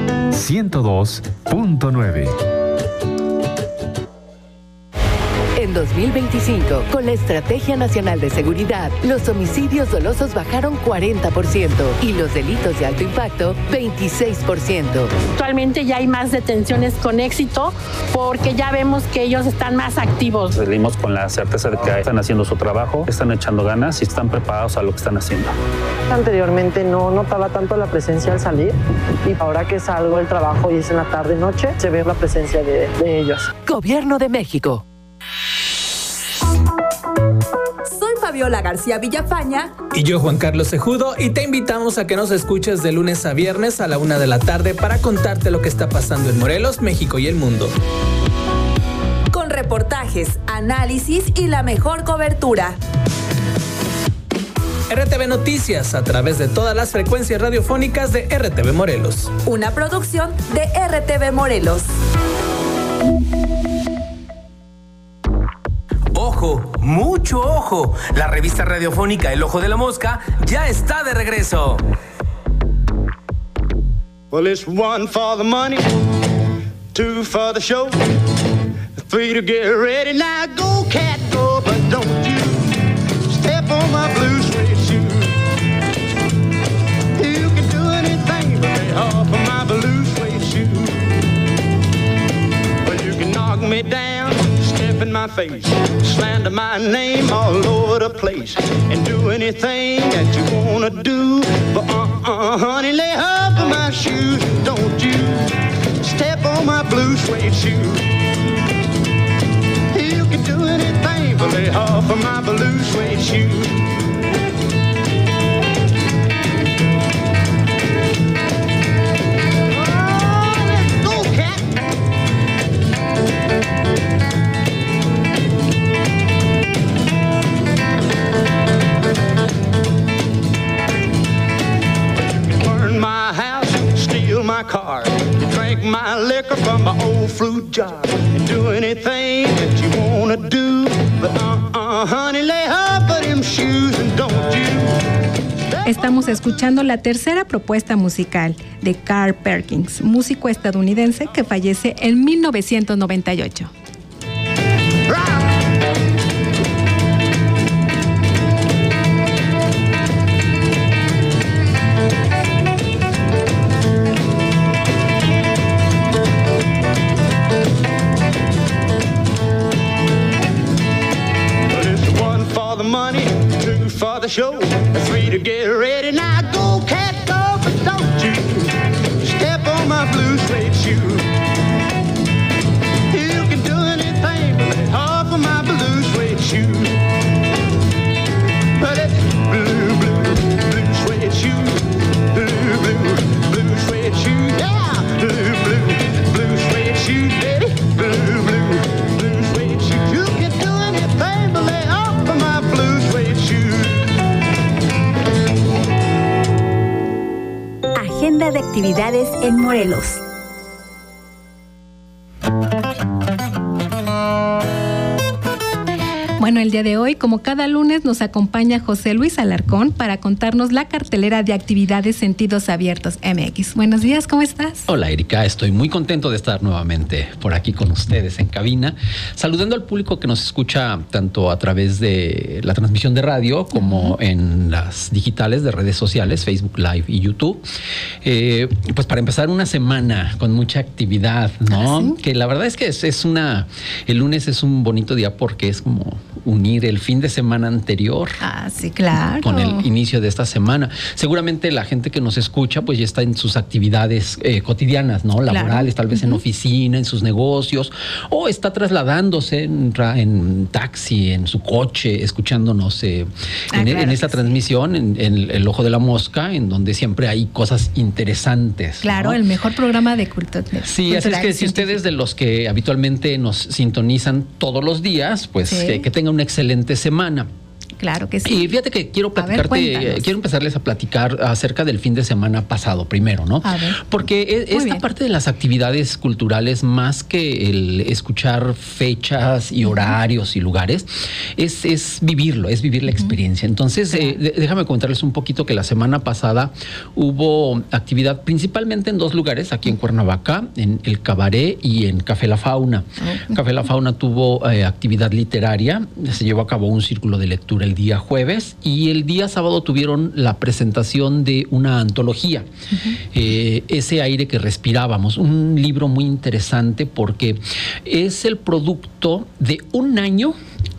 102.9. En En 2025, con la Estrategia Nacional de Seguridad, los homicidios dolosos bajaron 40% y los delitos de alto impacto 26%. Actualmente ya hay más detenciones con éxito porque ya vemos que ellos están más activos. Salimos con la certeza de que están haciendo su trabajo, están echando ganas y están preparados a lo que están haciendo. Anteriormente no notaba tanto la presencia al salir y ahora que salgo del trabajo y es en la tarde-noche, se ve la presencia de ellos. Gobierno de México. Soy Fabiola García Villafaña. Y yo, Juan Carlos Cejudo, y te invitamos a que nos escuches de lunes a viernes a la 1 de la tarde para contarte lo que está pasando en Morelos, México y el mundo. Con reportajes, análisis y la mejor cobertura. RTV Noticias a través de todas las frecuencias radiofónicas de RTV Morelos. Una producción de RTV Morelos. Ojo, mucho ojo. La revista radiofónica El Ojo de la Mosca ya está de regreso. Well, it's 1 for the money, 2 for the show, 3 to get ready. Now go, cat, go, but don't you step on my blue suede shoe. You can do anything but lay off of my blue suede shoe. Well, you can knock me down, step in my face, slander my name all over the place, and do anything that you wanna do. But honey, lay off of my shoes, don't you step on my blue suede shoe. You can do anything but lay off of my blue suede shoe. My car, you drink my liquor from my old fruit jar, and do anything that you wanna do, but honey, lay off of them shoes and don't you. Estamos escuchando la tercera propuesta musical de Carl Perkins, músico estadounidense que fallece en 1998. Money, 2 for the show, 3 to get ready. Now go, cat, go, but don't you step on my blue suede shoe. You can do anything but lay off of my blue suede shoe. But it's blue, blue, blue suede shoe. Blue, blue, blue suede shoe. Yeah, blue, blue, blue suede shoe, baby. Blue, blue, blue suede shoe. You can do anything but lay off of my blue suede shoe. Agenda de actividades en Morelos. Bueno, el día de hoy, como cada lunes, nos acompaña José Luis Alarcón para contarnos la cartelera de actividades Sentidos Abiertos MX. Buenos días, ¿cómo estás? Hola, Erika, estoy muy contento de estar nuevamente por aquí con ustedes en cabina, saludando al público que nos escucha tanto a través de la transmisión de radio como en las digitales de redes sociales, Facebook Live y YouTube. Pues para empezar una semana con mucha actividad, ¿no? ¿Sí? Que la verdad es que el lunes es un bonito día porque es como unir el fin de semana anterior. Sí, claro. Con el inicio de esta semana. Seguramente la gente que nos escucha pues ya está en sus actividades cotidianas, ¿no? Laborales, tal vez en oficina, en sus negocios, o está trasladándose en taxi, en su coche, escuchándonos en esta transmisión, en El Ojo de la Mosca, en donde siempre hay cosas interesantes. Claro, ¿no? El mejor programa de cultura. Sí, así es que si ustedes de los que habitualmente nos sintonizan todos los días, pues que tengan una excelente semana. Claro que sí. Y fíjate que quiero platicarte, quiero empezarles a platicar acerca del fin de semana pasado primero, ¿no? A ver. Porque esta parte de las actividades culturales, más que el escuchar fechas y horarios y lugares, es vivirlo, es vivir la experiencia. Entonces, déjame comentarles un poquito que la semana pasada hubo actividad principalmente en 2 lugares, aquí en Cuernavaca, en el Cabaret y en Café La Fauna. Café La Fauna tuvo actividad literaria, se llevó a cabo un círculo de lectura el día jueves y el día sábado tuvieron la presentación de una antología, Ese aire que respirábamos, un libro muy interesante porque es el producto de un año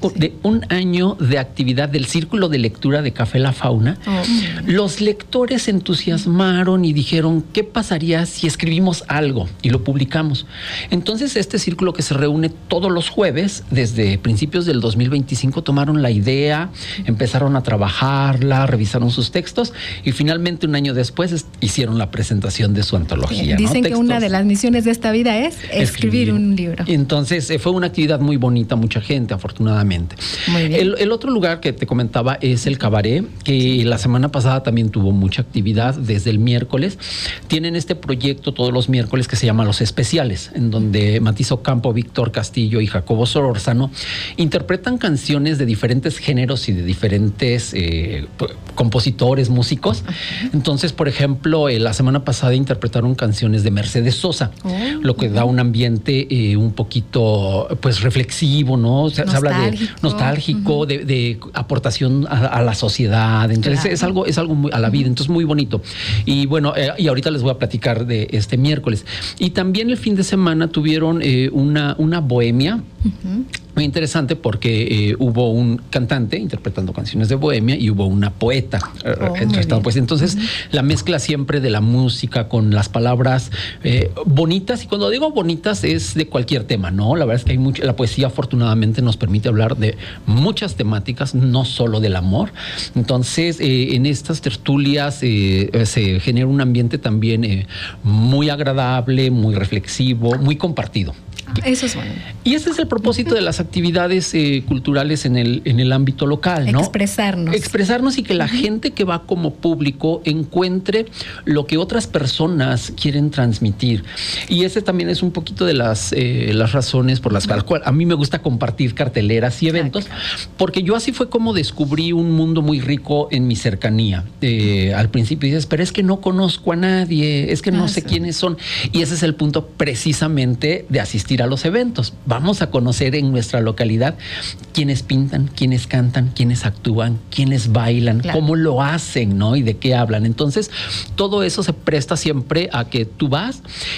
de actividad del círculo de lectura de Café La Fauna. Los lectores se entusiasmaron y dijeron, ¿qué pasaría si escribimos algo y lo publicamos? Entonces este círculo que se reúne todos los jueves desde principios del 2025 tomaron la idea, empezaron a trabajarla, revisaron sus textos y finalmente un año después hicieron la presentación de su antología. Dicen que una de las misiones de esta vida es escribir un libro. Entonces fue una actividad muy bonita, mucha gente afortunadamente. Muy bien. El otro lugar que te comentaba es el Cabaret, que la semana pasada también tuvo mucha actividad desde el miércoles. Tienen este proyecto todos los miércoles que se llama Los Especiales, en donde Matiz Ocampo, Víctor Castillo y Jacobo Solórzano interpretan canciones de diferentes géneros y de diferentes compositores, músicos. Entonces, por ejemplo, la semana pasada interpretaron canciones de Mercedes Sosa, lo que da un ambiente un poquito pues reflexivo, ¿no? Se habla de nostálgico, de aportación a la sociedad. Entonces es algo muy a la vida, entonces muy bonito. Y bueno, y ahorita les voy a platicar de este miércoles. Y también el fin de semana tuvieron una bohemia. Muy interesante porque hubo un cantante interpretando canciones de bohemia y hubo una poeta. Pues entonces la mezcla siempre de la música con las palabras bonitas, y cuando digo bonitas es de cualquier tema, ¿no? La verdad es que la poesía afortunadamente nos permite hablar de muchas temáticas, no solo del amor. Entonces en estas tertulias se genera un ambiente también muy agradable, muy reflexivo, muy compartido. Eso es bueno. Y ese es el propósito de las actividades culturales en el ámbito local, ¿no? Expresarnos y que la gente que va como público encuentre lo que otras personas quieren transmitir. Y ese también es un poquito de las razones por las cuales a mí me gusta compartir carteleras y eventos, porque yo así fue como descubrí un mundo muy rico en mi cercanía. Al principio dices, pero es que no conozco a nadie, es que no sé quiénes son. Y ese es el punto precisamente de asistir a los eventos. Vamos a conocer en nuestra localidad quiénes pintan, quiénes cantan, quiénes actúan, quiénes bailan, cómo lo hacen, ¿no? Y de qué hablan. Entonces, todo eso se presta siempre a que tú vas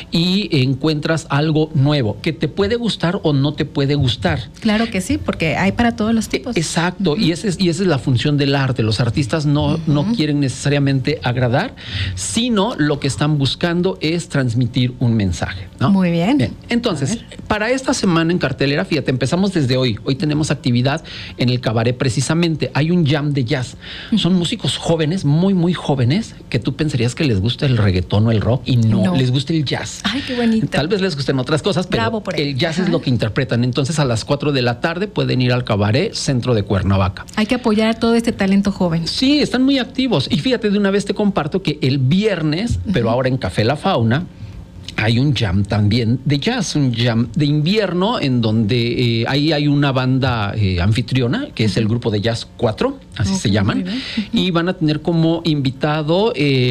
y encuentras algo nuevo que te puede gustar o no te puede gustar. Claro que sí, porque hay para todos los tipos. Exacto. Y esa es la función del arte. Los artistas no quieren necesariamente agradar, sino lo que están buscando es transmitir un mensaje, ¿no? Muy bien. Entonces, para esta semana en cartelera, fíjate, empezamos desde hoy. Hoy tenemos actividad en el Cabaret precisamente. Hay un jam de jazz. Son músicos jóvenes, muy, muy jóvenes, que tú pensarías que les gusta el reggaetón o el rock y no, les gusta el jazz. Ay, qué bonito. Tal vez les gusten otras cosas, pero el jazz es lo que interpretan. Entonces, a las 4 de la tarde pueden ir al Cabaret, centro de Cuernavaca. Hay que apoyar a todo este talento joven. Sí, están muy activos. Y fíjate, de una vez te comparto que el viernes, pero ahora en Café La Fauna, hay un jam también de jazz, un jam de invierno en donde ahí hay una banda anfitriona, que es el grupo de Jazz 4, así se llaman, y van a tener como invitado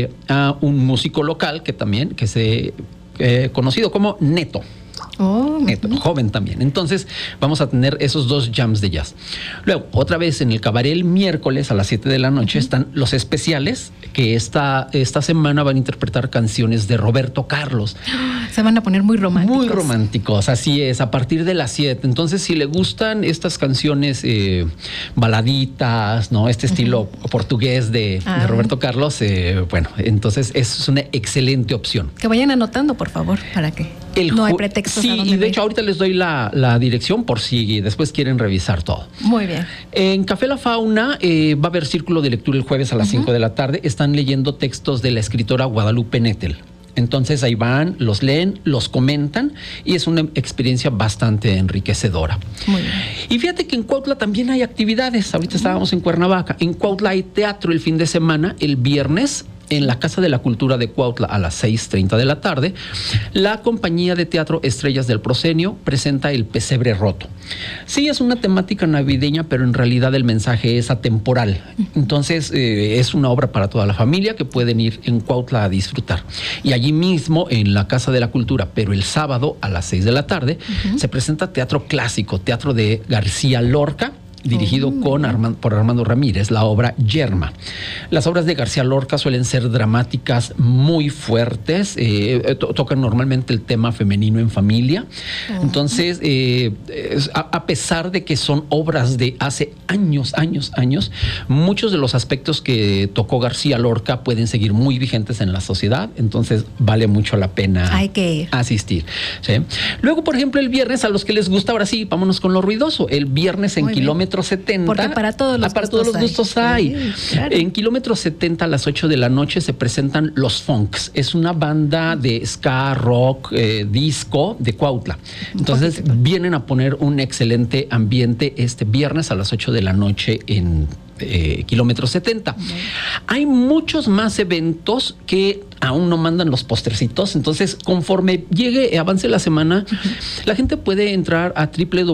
a un músico local que se conocido como Neto. Joven también. Entonces vamos a tener esos 2 jams de jazz. Luego, otra vez en el Cabaret el miércoles a las 7 de la noche están Los Especiales, que esta semana van a interpretar canciones de Roberto Carlos. Se van a poner muy románticos. Muy románticos, así es, a partir de las 7. Entonces, si le gustan estas canciones baladitas, ¿no? Este estilo portugués de Roberto Carlos, bueno, entonces es una excelente opción. Que vayan anotando, por favor, para que no hay pretextos. Sí, y de hecho ahorita les doy la dirección por si después quieren revisar todo. Muy bien. En Café La Fauna va a haber círculo de lectura el jueves a las 5 de la tarde. Están leyendo textos de la escritora Guadalupe Nettel. Entonces ahí van, los leen, los comentan y es una experiencia bastante enriquecedora. Muy bien. Y fíjate que en Cuautla también hay actividades. Ahorita estábamos en Cuernavaca. En Cuautla hay teatro el fin de semana, el viernes, en la Casa de la Cultura de Cuautla a las 6:30 de la tarde. La compañía de teatro Estrellas del Proscenio presenta El Pesebre Roto. Sí, es una temática navideña, pero en realidad el mensaje es atemporal. Entonces, es una obra para toda la familia que pueden ir en Cuautla a disfrutar. Y allí mismo, en la Casa de la Cultura, pero el sábado a las 6 de la tarde, se presenta teatro clásico, teatro de García Lorca, dirigido por Armando Ramírez, la obra Yerma. Las obras de García Lorca suelen ser dramáticas muy fuertes, tocan normalmente el tema femenino en familia. Entonces, a pesar de que son obras de hace años, muchos de los aspectos que tocó García Lorca pueden seguir muy vigentes en la sociedad, entonces vale mucho la pena asistir. ¿Sí? Luego, por ejemplo, el viernes, a los que les gusta, ahora sí, vámonos con lo ruidoso. El viernes en Kilómetro 70. Porque para todos los gustos hay. Sí, claro. En Kilómetro 70 a las 8 de la noche se presentan Los Funks. Es una banda de ska, rock, disco de Cuautla. Entonces vienen a poner un excelente ambiente este viernes a las 8 de la noche en Kilómetro 70. Hay muchos más eventos que aún no mandan los postercitos, entonces conforme avance la semana, la gente puede entrar a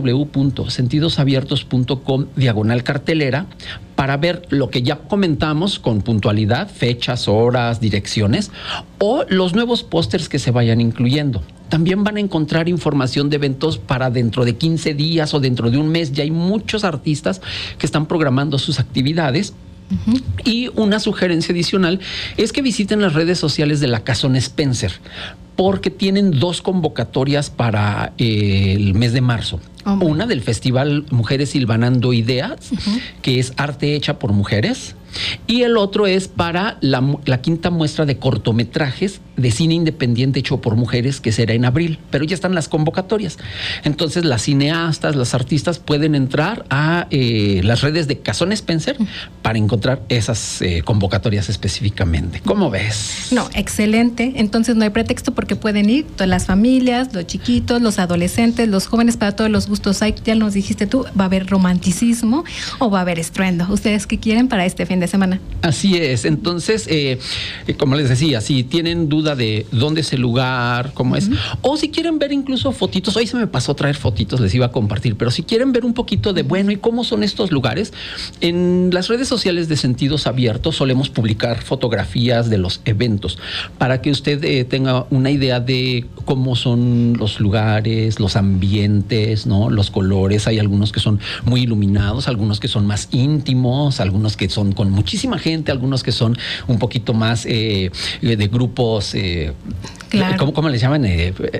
www.sentidosabiertos.com/cartelera para ver lo que ya comentamos con puntualidad, fechas, horas, direcciones, o los nuevos pósters que se vayan incluyendo. También van a encontrar información de eventos para dentro de 15 días o dentro de un mes. Ya hay muchos artistas que están programando sus actividades. Y una sugerencia adicional es que visiten las redes sociales de la Casona Spencer, porque tienen 2 convocatorias para el mes de marzo. Una del Festival Mujeres Silvanando Ideas, que es arte hecha por mujeres, y el otro es para la 5ª muestra de cortometrajes de cine independiente hecho por mujeres, que será en abril, pero ya están las convocatorias. Entonces las cineastas, las artistas pueden entrar a las redes de Casona Spencer para encontrar esas convocatorias específicamente. ¿Cómo ves? No, excelente. Entonces no hay pretexto porque pueden ir todas las familias, los chiquitos, los adolescentes, los jóvenes, para todos los gustos hay. Ya nos dijiste tú, va a haber romanticismo o va a haber estruendo. ¿Ustedes qué quieren para este fin de semana? Así es. Entonces, como les decía, si tienen duda de dónde es el lugar, cómo es, o si quieren ver incluso fotitos, hoy se me pasó traer fotitos, les iba a compartir, pero si quieren ver un poquito de ¿y cómo son estos lugares? En las redes sociales de Sentidos Abiertos solemos publicar fotografías de los eventos para que usted tenga una idea de cómo son los lugares, los ambientes, ¿no? Los colores. Hay algunos que son muy iluminados, algunos que son más íntimos, algunos que son con muchísima gente, algunos que son un poquito más de grupos, claro. ¿Cómo les llaman?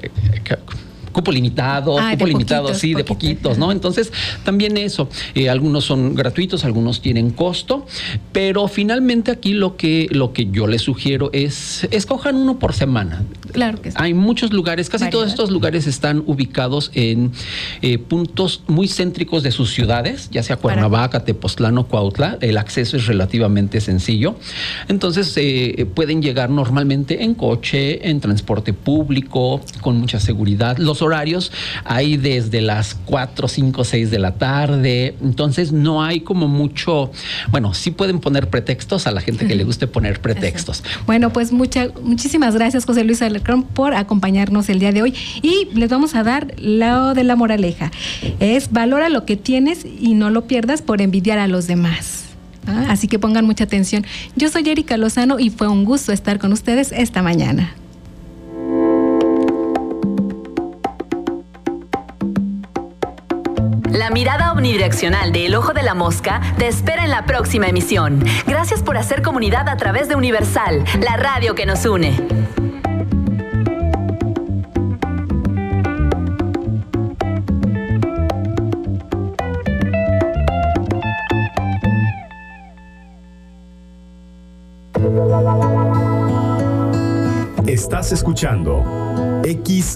Cupo limitado, sí, de poquitos, ¿no? Entonces, también eso, algunos son gratuitos, algunos tienen costo, pero finalmente aquí lo que yo les sugiero es escojan uno por semana. Claro que sí. Hay muchos lugares, casi todos estos lugares están ubicados en puntos muy céntricos de sus ciudades, ya sea Cuernavaca, Tepoztlán o Cuautla. El acceso es relativamente sencillo. Entonces, pueden llegar normalmente en coche, en transporte público, con mucha seguridad. Los horarios hay desde las 4, 5, 6 de la tarde. Entonces no hay como mucho, sí pueden poner pretextos a la gente que le guste poner pretextos. Bueno, pues muchísimas gracias, José Luis Alarcón, por acompañarnos el día de hoy. Y les vamos a dar lo de la moraleja. Es valora lo que tienes y no lo pierdas por envidiar a los demás. Así que pongan mucha atención. Yo soy Erika Lozano y fue un gusto estar con ustedes esta mañana. La mirada omnidireccional de El Ojo de la Mosca te espera en la próxima emisión. Gracias por hacer comunidad a través de Universal, la radio que nos une. Estás escuchando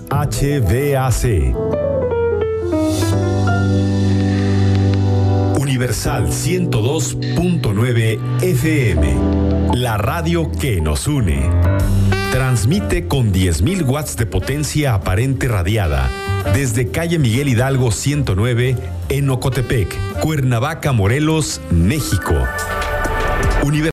XHVAC. Universal 102.9 FM. La radio que nos une. Transmite con 10.000 watts de potencia aparente radiada desde calle Miguel Hidalgo 109 en Ocotepec, Cuernavaca, Morelos, México.